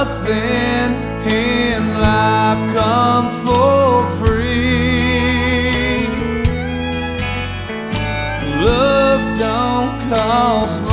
nothing in life comes for free. Love don't cost